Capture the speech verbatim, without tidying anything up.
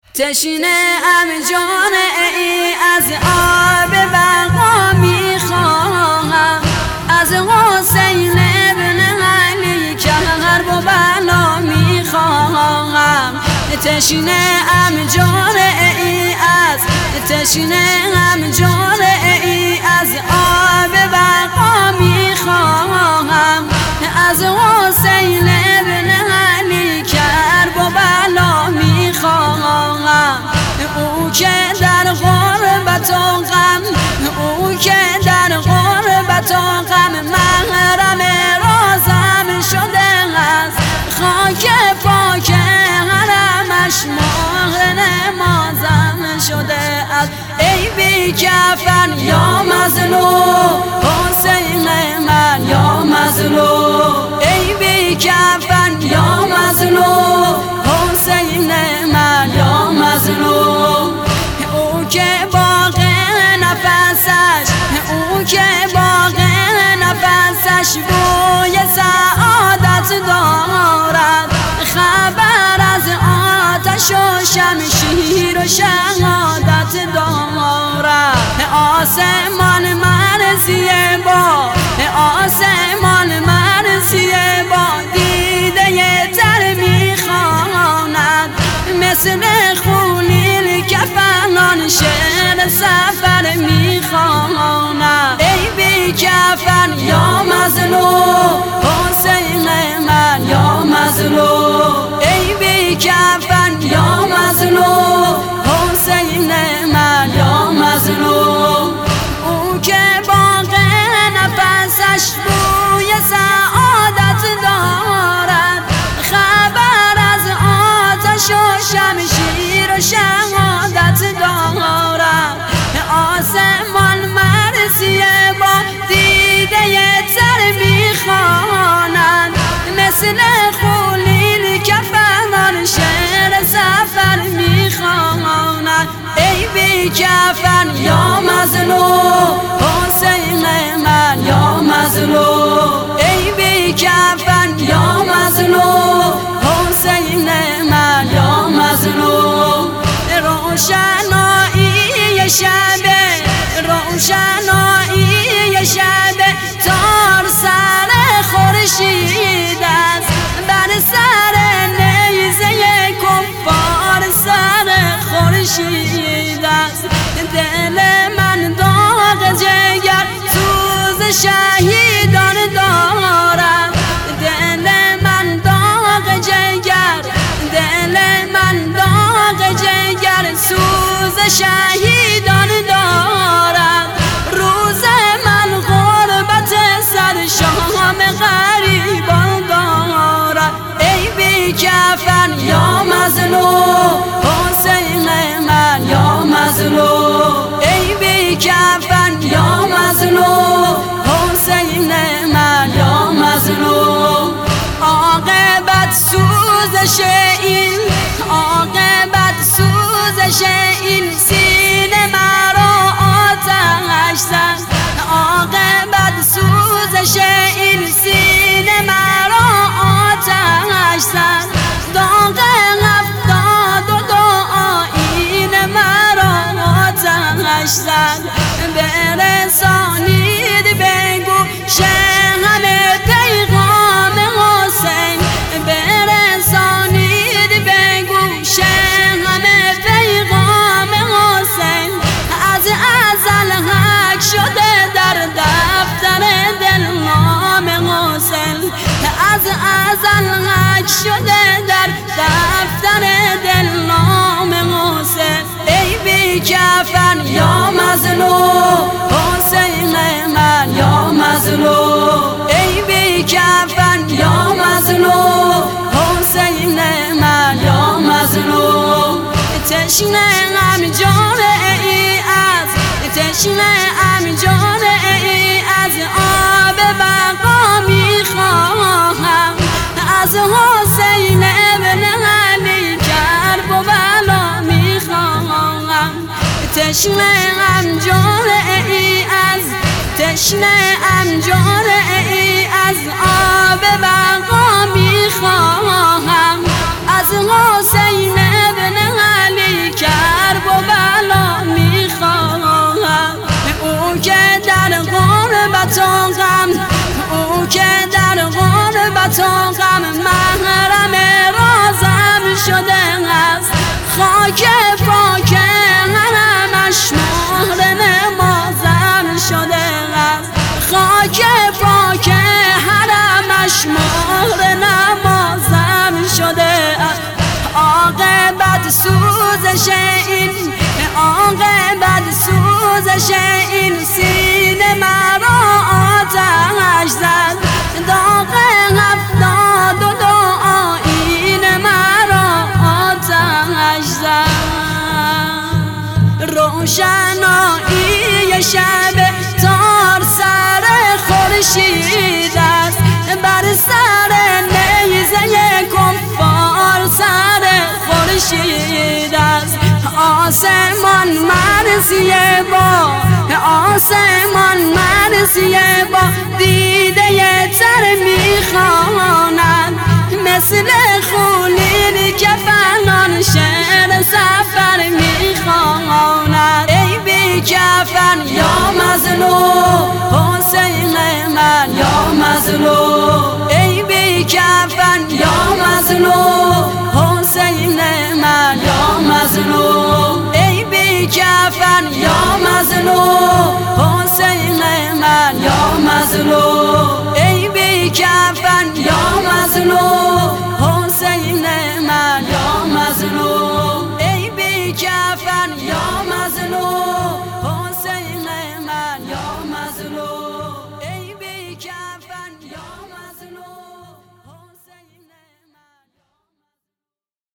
تشنه ام جان ای از آب بقا میخواهم، از حسین ابن علی کرب و بلا میخواهم. تشنه ام جان ای از تشنه ام جان ای از آب بقا میخواهم، از حسین ابن علی کرب و بلا میخواهم. او که در غربت و غم او که در غربت و غم محرم رازم شده است، خاک پاک حرمش مهر نمازم شده است. ای بی کفن یا مظلوم حسین من یا مظلوم، ای بی کفن یا مظلوم حسین من یا مظلوم. او که باغ نفسش او که باغ نفسش بوی سعادت دارد، خبر از آتش و شمشیر و شهادت دارد. آسمان مرزیه با آسمان مرزیه با دیده تر میخواند، مثل خونین کفنان شعر سفر میخواند. ای بی کفن یا مظلوم حسین من یا مظلوم، ای بی کفن یا مظلوم حسین من یا مظلوم. او که باغ نفسش بوی سعادت دارد، خبر از آتش و شمشیر و شهادت دارد. آسمان مرزیه با دیده تر میخواند، مثل خونین کفنان شعر سفر میخواند. ای بی کفن یا مظلوم حسین من یا مظلوم، ای بی کفن یا مظلوم حسین من یا مظلوم. روشنایی شب روشنایی شب تار سر خورشید است، بر سر نیزه کفار سر خورشید است. دل من داغ جگر سوز شهیدان دارد، دل من داغ جگر دل من داغ جگر سوز شهیدان دارد. روز من غربت سر شام غریبان دارد. ای بی کفن یا مظلوم حسین من یا مظلوم، ای بی کفن یا مظلوم حسین من یا مظلوم. عاقبت سوزش این عاقبت سوزش این سینه مرا آتش زد، عاقبت سوزش این سینه مرا آتش زد. داغ هفتاد و دو آیین مرا آتش زد. برسانید به گوش همه پیغام حسین، برسانید به گوش همه پیغام حسین. از ازل حق شده در دفتر دل نام حسین، از ازل حق شده در دفتر دل نام حسین. ای بی کفن یا مظلوم حسین من یا مظلوم، ای بی کفن یا مظلوم حسین من یا مظلوم. تشنه ام جان ای از تشنه ام جان ای از آب بقا میخواهم، از حسین ابن علی کرب و بلا میخواهم. تشنه ام جان ای از تشنه ام جان ای از آب بقا میخواهم، از حسین ابن علی تو غم محرم رازم شده است. خاک پاک حرمش مهر نمازم شده است. خاک پاک حرمش مهر نمازم شده است. عاقبت سوزش این عاقبت سوزش این سینه مرا آتش زد. داغ هفتاد و دو آیین مرا آتش زد. روشنایی شب تار سر خورشید است. بر سر نیزه کفار سر خورشید است. آسمان مرزیه با آسمان مرزیه با دیده تر میخواند. مثل خونین کفنان شعر سفر میخواند. ای بی کفن یا مظلوم حسین من یا مظلوم. ای بی کفن یا مظلوم حسین من یا مظلوم. ای بی کفن یا مظلوم حسین من یا مظلوم. ای بی کفن یا مظلوم